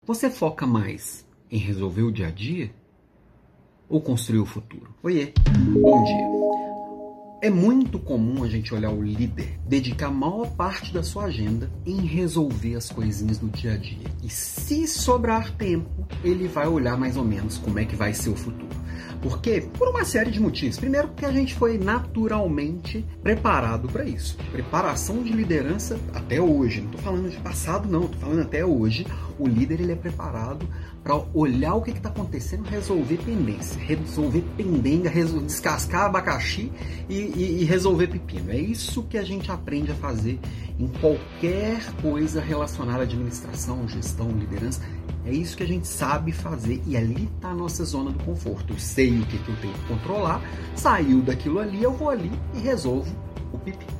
Você foca mais em resolver o dia a dia ou construir o futuro? Oiê, bom dia. É muito comum a gente olhar o líder dedicar a maior parte da sua agenda em resolver as coisinhas do dia a dia. E se sobrar tempo, ele vai olhar mais ou menos como é que vai ser o futuro. Por quê? Por uma série de motivos. Primeiro, porque a gente foi naturalmente preparado para isso. Preparação de liderança até hoje. Não estou falando de passado, não. Estou falando até hoje. O líder ele é preparado para olhar o que está acontecendo, resolver pendência, resolver pendenga, descascar abacaxi e resolver pepino. É isso que a gente aprende a fazer em qualquer coisa relacionada à administração, gestão, liderança. É isso que a gente sabe fazer e ali está a nossa zona do conforto. Eu sei o que eu tenho que controlar, saiu daquilo ali, eu vou ali e resolvo o pepino.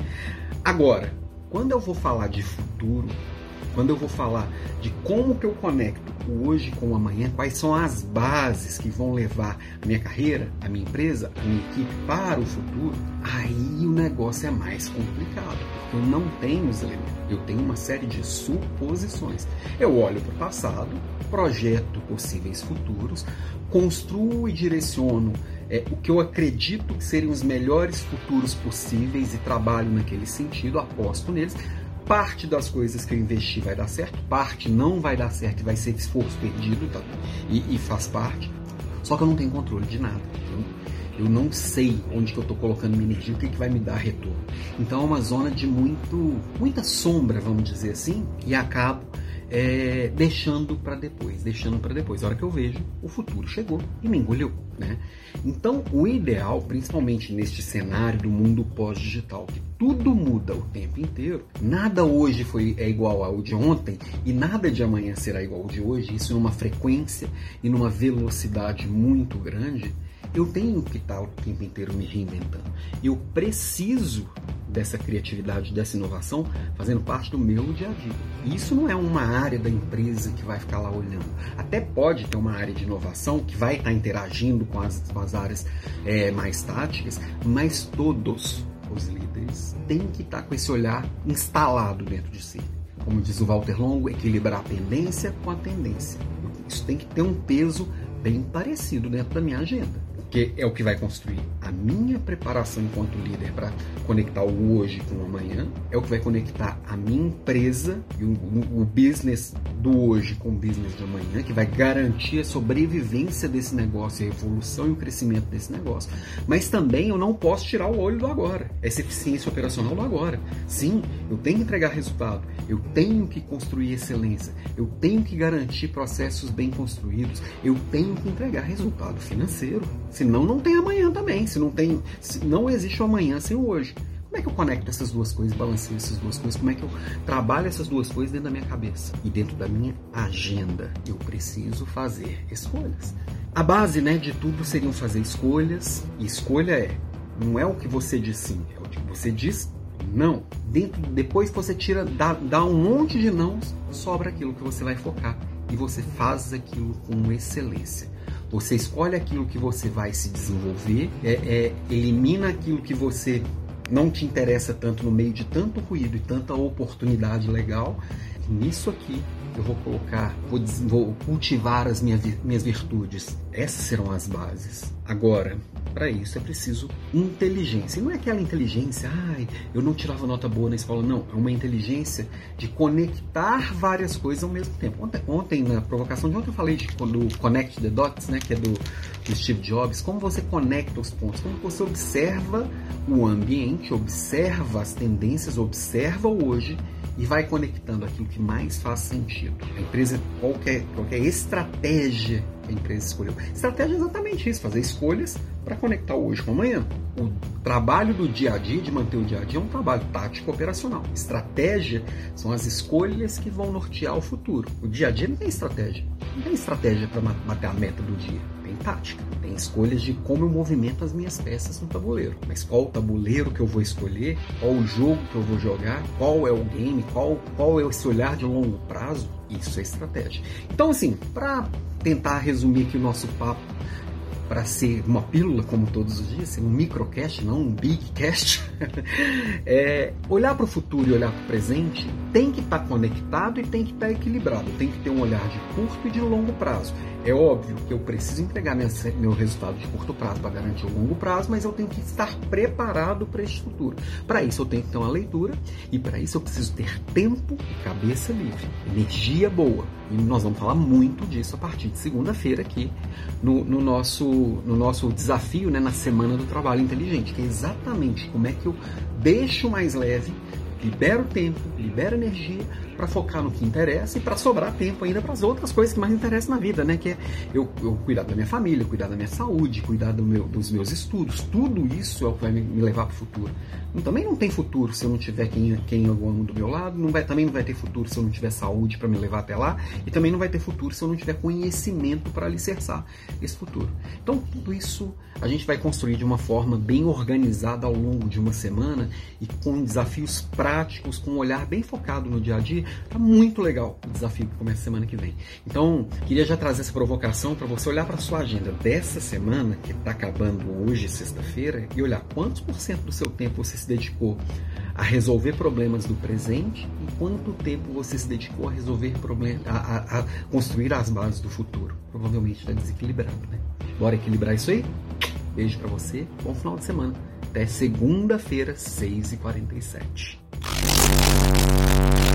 Agora, quando eu vou falar de futuro, quando eu vou falar de como que eu conecto o hoje com o amanhã, quais são as bases que vão levar a minha carreira, a minha empresa, a minha equipe para o futuro, aí o negócio é mais complicado, porque eu não tenho os elementos, eu tenho uma série de suposições. Eu olho para o passado, projeto possíveis futuros, construo e direciono o que eu acredito que seriam os melhores futuros possíveis e trabalho naquele sentido, aposto neles. Parte das coisas que eu investi vai dar certo, parte não vai dar certo e vai ser esforço perdido, tá? E faz parte. Só que eu não tenho controle de nada. Eu não sei onde que eu estou colocando minha energia, o que vai me dar retorno. Então é uma zona de muita sombra, vamos dizer assim, e acabo deixando para depois. A hora que eu vejo, o futuro chegou e me engoliu, né? Então, o ideal, principalmente neste cenário do mundo pós-digital, que tudo muda o tempo inteiro, nada hoje é igual ao de ontem e nada de amanhã será igual ao de hoje, isso numa frequência e numa velocidade muito grande, eu tenho que estar o tempo inteiro me reinventando. Eu preciso dessa criatividade, dessa inovação, fazendo parte do meu dia a dia. Isso não é uma área da empresa que vai ficar lá olhando. Até pode ter uma área de inovação que vai estar interagindo com as áreas mais táticas, mas todos os líderes têm que estar com esse olhar instalado dentro de si. Como diz o Walter Longo, equilibrar a pendência com a tendência. Isso tem que ter um peso bem parecido dentro da minha agenda. Que é o que vai construir a minha preparação enquanto líder para conectar o hoje com o amanhã, é o que vai conectar a minha empresa e o business do hoje com o business de amanhã, que vai garantir a sobrevivência desse negócio, a evolução e o crescimento desse negócio. Mas também eu não posso tirar o olho do agora, essa eficiência operacional do agora. Sim, eu tenho que entregar resultado, eu tenho que construir excelência, eu tenho que garantir processos bem construídos, eu tenho que entregar resultado financeiro. Senão não tem amanhã também, se não existe o amanhã sem o hoje. Como é que eu conecto essas duas coisas, balanceio essas duas coisas? Como é que eu trabalho essas duas coisas dentro da minha cabeça? E dentro da minha agenda, eu preciso fazer escolhas. A base, de tudo seriam fazer escolhas, e escolha não é o que você diz sim, é o que você diz não. Depois que você dá um monte de nãos, sobra aquilo que você vai focar. E você faz aquilo com excelência. Você escolhe aquilo que você vai se desenvolver, elimina aquilo que você não te interessa tanto no meio de tanto ruído e tanta oportunidade legal. Nisso aqui eu vou colocar, vou cultivar as minhas virtudes. Essas serão as bases. Agora, para isso é preciso inteligência. E não é aquela inteligência, eu não tirava nota boa na escola, não. É uma inteligência de conectar várias coisas ao mesmo tempo. Ontem na provocação de ontem, eu falei do Connect the Dots, que é do Steve Jobs. Como você conecta os pontos, como você observa o ambiente, observa as tendências, observa o hoje e vai conectando aquilo que mais faz sentido. A empresa, qualquer estratégia que a empresa escolheu. Estratégia é exatamente isso, fazer escolhas para conectar o hoje com o amanhã. O trabalho do dia a dia, de manter o dia a dia, é um trabalho tático operacional. Estratégia são as escolhas que vão nortear o futuro. O dia a dia não tem estratégia. Não tem estratégia para bater a meta do dia. Tem tática. Tem escolhas de como eu movimento as minhas peças no tabuleiro. Mas qual o tabuleiro que eu vou escolher? Qual o jogo que eu vou jogar? Qual é o game? Qual é esse olhar de longo prazo? Isso é estratégia. Então, assim, para tentar resumir aqui o nosso papo, para ser uma pílula, como todos os dias, ser um microcast, não um bigcast, olhar para o futuro e olhar para o presente tem que estar conectado e tem que estar equilibrado, tem que ter um olhar de curto e de longo prazo. É óbvio que eu preciso entregar meu resultado de curto prazo para garantir o longo prazo, mas eu tenho que estar preparado para esse futuro. Para isso eu tenho que ter uma leitura e para isso eu preciso ter tempo e cabeça livre, energia boa. E nós vamos falar muito disso a partir de segunda-feira aqui no nosso desafio, né, na Semana do Trabalho Inteligente, que é exatamente como é que eu deixo mais leve, libero tempo, libero energia para focar no que interessa e para sobrar tempo ainda para as outras coisas que mais interessam na vida, né? Que é eu cuidar da minha família, cuidar da minha saúde, cuidar dos meus estudos. Tudo isso é o que vai me levar para o futuro. Também não tem futuro se eu não tiver quem eu amo do meu lado, também não vai ter futuro se eu não tiver saúde para me levar até lá, e também não vai ter futuro se eu não tiver conhecimento para alicerçar esse futuro. Então tudo isso a gente vai construir de uma forma bem organizada ao longo de uma semana e com desafios práticos, com um olhar bem focado no dia a dia. Tá muito legal o desafio que começa semana que vem. Então, queria já trazer essa provocação para você olhar para a sua agenda dessa semana, que está acabando hoje, sexta-feira, e olhar quantos % do seu tempo você se dedicou a resolver problemas do presente e quanto tempo você se dedicou a resolver problemas, a construir as bases do futuro. Provavelmente está desequilibrado, né? Bora equilibrar isso aí? Beijo para você, bom final de semana. Até segunda-feira, 6h47.